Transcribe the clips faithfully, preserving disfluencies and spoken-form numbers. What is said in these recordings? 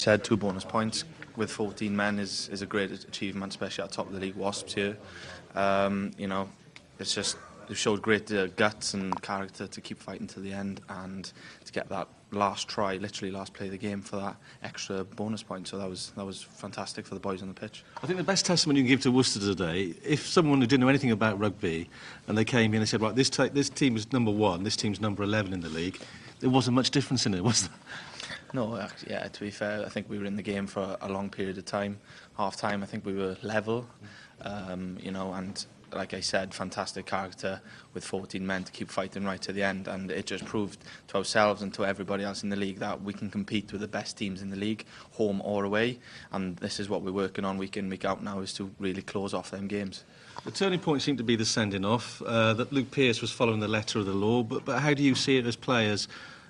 Said two bonus points with fourteen men is, is a great achievement, especially at top of the league. Wasps here, um, you know, it's just they've showed great uh, guts and character to keep fighting to the end and to get that last try, literally last play of the game, for that extra bonus point. So that was that was fantastic for the boys on the pitch. I think the best testimony you can give to Worcester today, if someone who didn't know anything about rugby and they came in and said, right, this, this team is number one, this team's number eleven in the league, there wasn't much difference in it, was there? No, actually, yeah, to be fair, I think we were in the game for a long period of time. Half time, I think we were level, um, you know, and like I said, fantastic character with fourteen men to keep fighting right to the end, and it just proved to ourselves and to everybody else in the league that we can compete with the best teams in the league, home or away, and this is what we're working on week in, week out now, is to really close off them games. The turning point seemed to be the sending off, uh, that Luke Pearce was following the letter of the law, but, but how do you see it as players,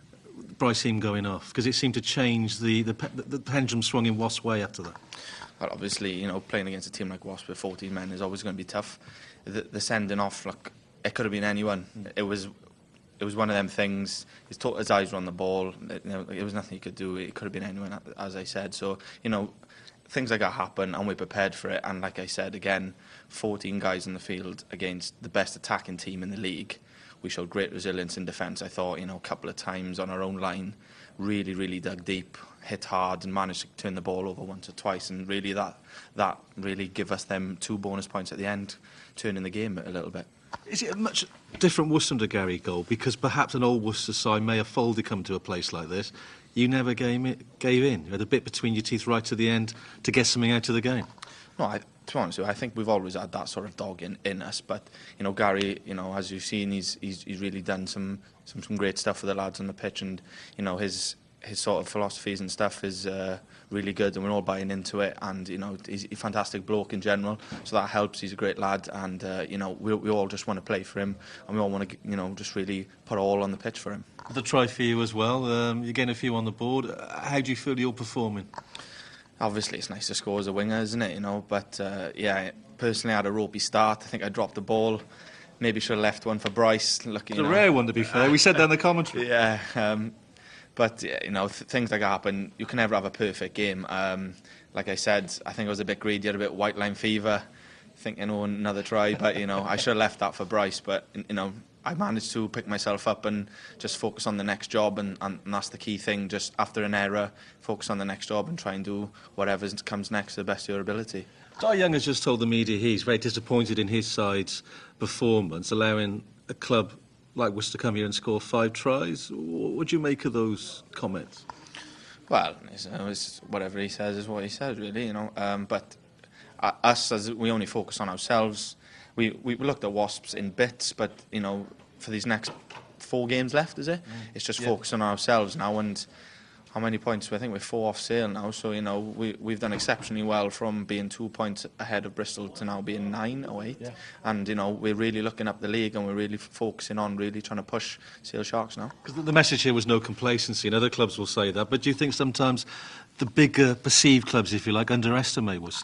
Bryce Heem going off? Because it seemed to change, the, the, the pendulum swung in Wasps' way after that. Well, obviously, you know, playing against a team like Wasps with fourteen men is always going to be tough. The, the sending off, look, it could have been anyone. It was, it was one of them things. His, to his eyes were on the ball. It, you know, it was nothing he could do. It could have been anyone, as I said. So, you know, things like that happen, and we're prepared for it. And like I said, again, fourteen guys in the field against the best attacking team in the league. We showed great resilience in defence. I thought, you know, a couple of times on our own line, really, really dug deep, hit hard, and managed to turn the ball over once or twice. And really, that that really give us them two bonus points at the end, turning the game a little bit. Is it a much different Worcester under Gary Gold? Because perhaps an old Worcester side may have folded come to a place like this. You never gave, it, gave in. You had a bit between your teeth right to the end to get something out of the game. No, I, to be honest with you, I think we've always had that sort of dog in, in us. But, you know, Gary, you know, as you've seen, he's he's, he's really done some, some some great stuff for the lads on the pitch, and, you know, his his sort of philosophies and stuff is uh, really good, and we're all buying into it. And, you know, he's a fantastic bloke in general, so that helps. He's a great lad, and uh, you know, we we all just want to play for him, and we all want to, you know, just really put all on the pitch for him. The try for you as well. Um, you're getting a few on the board. How do you feel you're performing? Obviously, it's nice to score as a winger, isn't it? You know, but uh, yeah, personally, I had a ropey start. I think I dropped the ball. Maybe should have left one for Bryce. Look, it's a know. rare one, to be fair. We said that in the commentary. Yeah, um, but yeah, you know, th things like that happen. You can never have a perfect game. Um, like I said, I think I was a bit greedy, had a bit of white line fever, thinking, oh, another try. But you know, I should have left that for Bryce. But you know, I managed to pick myself up and just focus on the next job, and, and, and that's the key thing. Just after an error, focus on the next job and try and do whatever comes next to the best of your ability. Di Young has just told the media he's very disappointed in his side's performance, allowing a club like Worcester to come here and score five tries. What would you make of those comments? Well, it's, it's, whatever he says is what he says, really, you know. Um, but uh, us, as we only focus on ourselves. We, we looked at Wasps in bits, but, you know, for these next four games left, is it? Mm. It's just yeah. focusing on ourselves now, and how many points? I think we're four off sale now, so, you know, we, we've done exceptionally well from being two points ahead of Bristol to now being nine or eight. Yeah. And, you know, we're really looking up the league, and we're really focusing on really trying to push Sale Sharks now. Because the message here was no complacency, and other clubs will say that, but do you think sometimes the bigger perceived clubs, if you like, underestimate Worcester?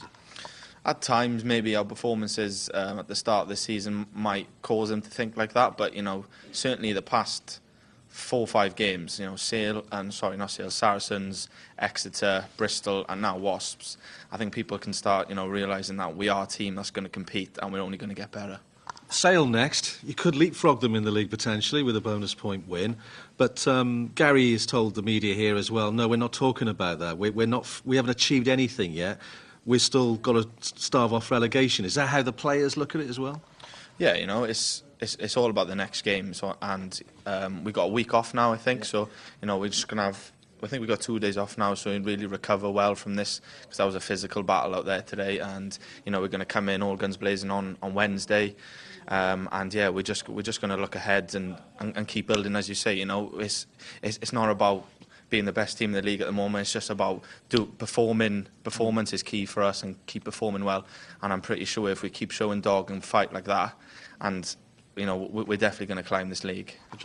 At times, maybe our performances um, at the start of the season might cause them to think like that, but, you know, certainly the past four or five games, you know, Sale, and sorry, not Sale, Saracens, Exeter, Bristol, and now Wasps, I think people can start, you know, realising that we are a team that's going to compete, and we're only going to get better. Sale next. You could leapfrog them in the league potentially with a bonus point win, but um, Gary has told the media here as well, no, we're not talking about that. We, we're not, we haven't achieved anything yet. We've still got to starve off relegation. Is that how the players look at it as well? Yeah, you know, it's it's, it's all about the next game. So, and um, we got a week off now, I think. Yeah. So, you know, we're just going to have, I think we got two days off now, so we really recover well from this, because that was a physical battle out there today. And, you know, we're going to come in all guns blazing on, on Wednesday. Um, and yeah, we're just we're just going to look ahead and, and, and keep building, as you say. You know, it's it's, it's not about being the best team in the league at the moment. It's just about do performing. Performance is key for us, and keep performing well. And I'm pretty sure if we keep showing dog and fight like that, and you know, we're definitely going to climb this league.